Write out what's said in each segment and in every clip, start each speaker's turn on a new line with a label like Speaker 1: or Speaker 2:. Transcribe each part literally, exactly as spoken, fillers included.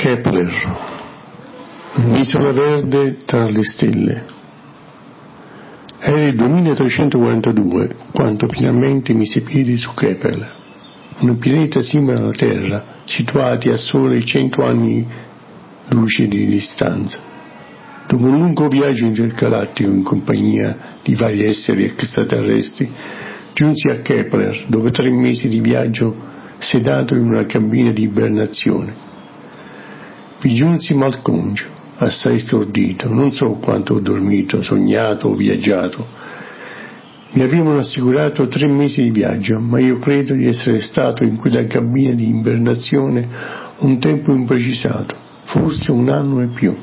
Speaker 1: Kepler, un'isola verde tra le stelle. Era il duemilatrecentoquarantadue quando finalmente mise piedi su Kepler, un pianeta simile alla Terra, situato a soli cento anni luce di distanza. Dopo un lungo viaggio intergalattico in compagnia di vari esseri extraterrestri, giunsi a Kepler dopo tre mesi di viaggio sedato in una cabina di ibernazione. Vi giunsi malconcio, assai stordito, non so quanto ho dormito, sognato o viaggiato. Mi avevano assicurato tre mesi di viaggio, ma io credo di essere stato in quella cabina di ibernazione un tempo imprecisato, forse un anno e più.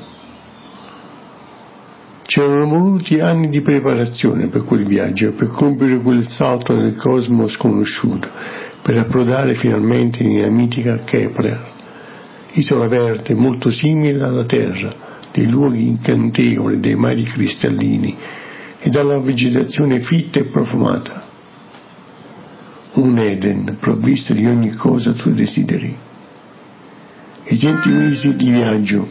Speaker 1: C'erano voluti anni di preparazione per quel viaggio, per compiere quel salto nel cosmo sconosciuto, per approdare finalmente nella mitica Kepler, isola verde molto simile alla Terra, dei luoghi incantevoli, dei mari cristallini e dalla vegetazione fitta e profumata. Un Eden provvisto di ogni cosa tu desideri. I cento mesi di viaggio,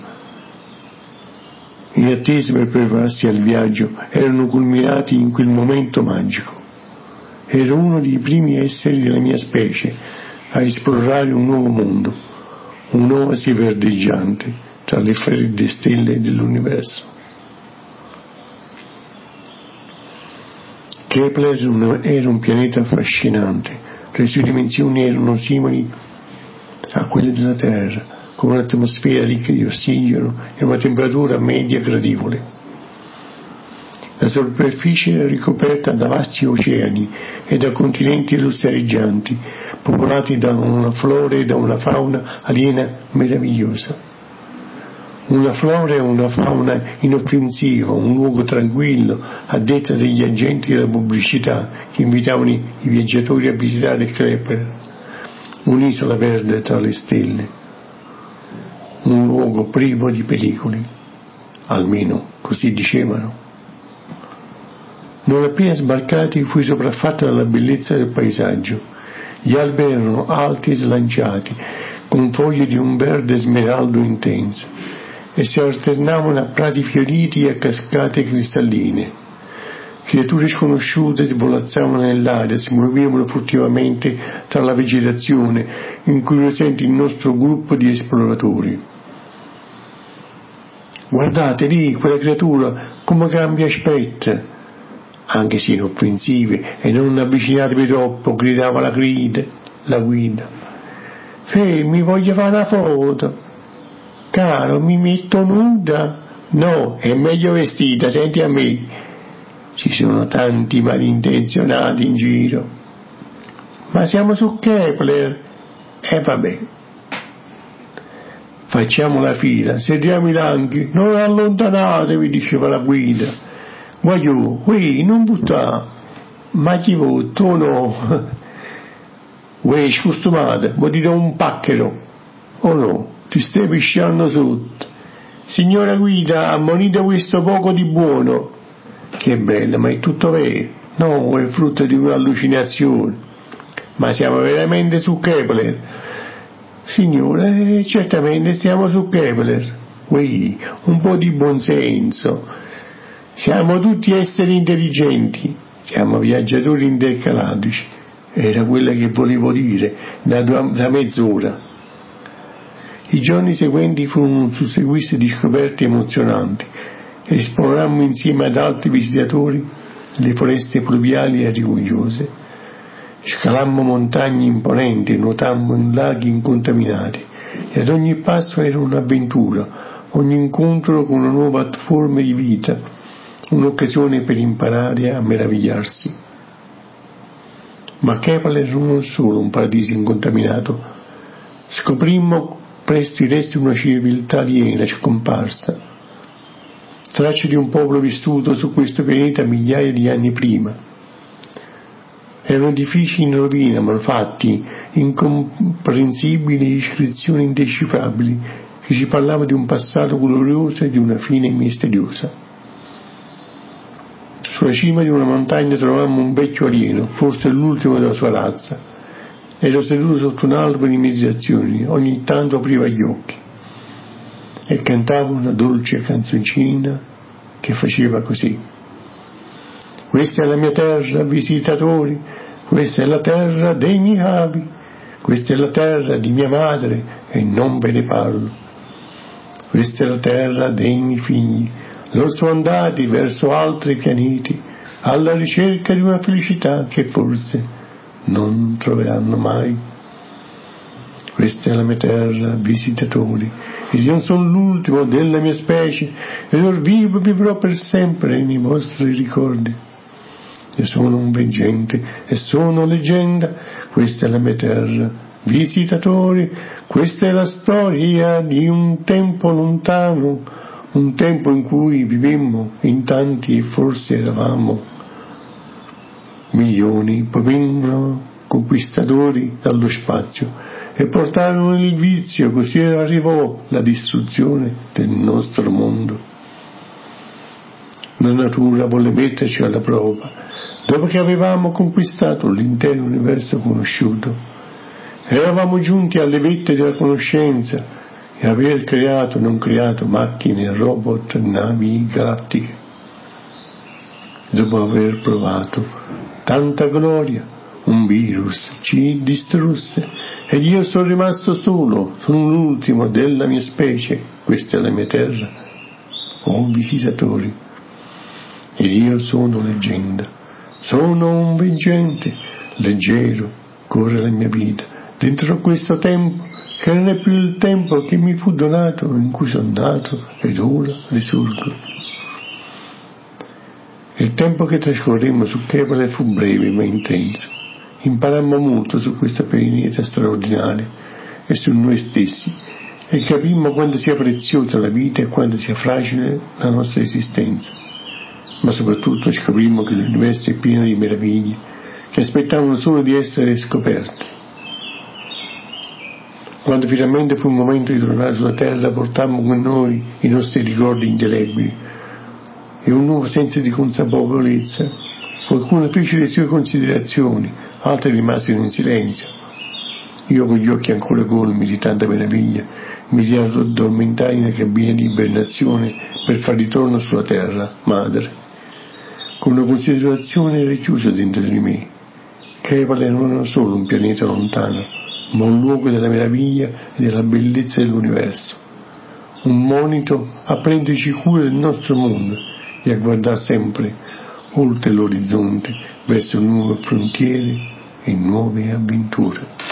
Speaker 1: in attesa per prepararsi al viaggio, erano culminati in quel momento magico. Ero uno dei primi esseri della mia specie a esplorare un nuovo mondo, un'oasi verdeggiante tra le fredde stelle dell'universo. Kepler era un pianeta affascinante, le sue dimensioni erano simili a quelle della Terra, con un'atmosfera ricca di ossigeno e una temperatura media gradevole. La superficie era ricoperta da vasti oceani e da continenti lussereggianti, popolati da una flora e da una fauna aliena meravigliosa. Una flora e una fauna inoffensiva, un luogo tranquillo, a detta degli agenti della pubblicità che invitavano i viaggiatori a visitare Kepler. Un'isola verde tra le stelle, un luogo privo di pericoli, almeno così dicevano. Non appena sbarcati fui sopraffatto dalla bellezza del paesaggio. Gli alberi erano alti e slanciati, con foglie di un verde smeraldo intenso, e si alternavano a prati fioriti e a cascate cristalline. Creature sconosciute svolazzavano nell'aria, si muovevano furtivamente tra la vegetazione, incuriosendo il nostro gruppo di esploratori. Guardate lì, quella creatura, come cambia aspetto! Anche se inoffensive, e non avvicinatevi troppo, gridava la guida, la guida. Fermi, voglio fare una foto. Caro, mi metto nuda? No, è meglio vestita, senti a me. Ci sono tanti malintenzionati in giro. Ma siamo su Kepler. E eh, vabbè. Facciamo la fila, sediamo i banchi, non allontanatevi, diceva la guida. Voglio, qui, non buttare. Ma chi votto no? Uè, scusate, vuoi dire un pacchero? O no? Ti stai pisciando sotto. Signora guida, ammonite questo poco di buono. Che bello, ma è tutto vero. No, è frutto di un'allucinazione. Ma siamo veramente su Kepler? Signore, certamente siamo su Kepler. Uè, un po' di buonsenso. Siamo tutti esseri intelligenti, siamo viaggiatori intergalattici. Era quella che volevo dire da, da mezz'ora. I giorni seguenti furono un susseguirsi di scoperte emozionanti. Esplorammo insieme ad altri visitatori le foreste pluviali e rigogliose. Scalammo montagne imponenti, nuotammo in laghi incontaminati e ad ogni passo era un'avventura, ogni incontro con una nuova forma di vita, un'occasione per imparare a meravigliarsi. Ma Kepler non solo un paradiso incontaminato. Scoprimmo presto i resti di una civiltà aliena scomparsa, tracce di un popolo vissuto su questo pianeta migliaia di anni prima. Erano edifici in rovina, malfatti, incomprensibili iscrizioni indecifrabili che ci parlavano di un passato glorioso e di una fine misteriosa. Sulla cima di una montagna trovammo un vecchio alieno, forse l'ultimo della sua razza. Ero seduto sotto un albero di meditazione, ogni tanto apriva gli occhi. e cantava una dolce canzoncina che faceva così: questa è la mia terra, visitatori, questa è la terra dei miei avi, questa è la terra di mia madre e non ve ne parlo. Questa è la terra dei miei figli, loro sono andati verso altri pianeti alla ricerca di una felicità che forse non troveranno mai. Questa è la mia terra, visitatori, ed io sono l'ultimo della mia specie, ed or vivo e vivrò per sempre nei vostri ricordi. Io sono un veggente e sono leggenda, questa è la mia terra, visitatori, questa è la storia di un tempo lontano, un tempo in cui vivemmo in tanti e forse eravamo milioni, poi vennero conquistatori dallo spazio e portarono il vizio, così arrivò la distruzione del nostro mondo. La natura volle metterci alla prova, dopo che avevamo conquistato l'intero universo conosciuto. Eravamo giunti alle vette della conoscenza e aver creato e non creato macchine, robot, navi galattiche. Dopo aver provato tanta gloria, un virus ci distrusse ed io sono rimasto solo, sono l'ultimo della mia specie, questa è la mia terra, oh visitatori, ed io sono leggenda, sono un veggente, leggero, corre la mia vita, dentro questo tempo che non è più il tempo che mi fu donato, in cui sono nato ed ora risorgo. Il tempo che trascorremmo su Kepler fu breve ma intenso. Imparammo molto su questo pianeta straordinario e su noi stessi e capimmo quanto sia preziosa la vita e quanto sia fragile la nostra esistenza. Ma soprattutto scoprimmo che l'universo è pieno di meraviglie che aspettavano solo di essere scoperte. Quando finalmente fu il momento di tornare sulla Terra, portammo con noi i nostri ricordi indelebili e un nuovo senso di consapevolezza. Qualcuno fece le sue considerazioni, altri rimasero in silenzio. Io, con gli occhi ancora colmi di tanta meraviglia, mi riaddormentai nella cabina di ibernazione per far ritorno sulla terra madre, con una considerazione richiusa dentro di me. Kepler non era solo un pianeta lontano, ma un luogo della meraviglia e della bellezza dell'universo, un monito a prenderci cura del nostro mondo e a guardare sempre oltre l'orizzonte verso nuove frontiere e nuove avventure.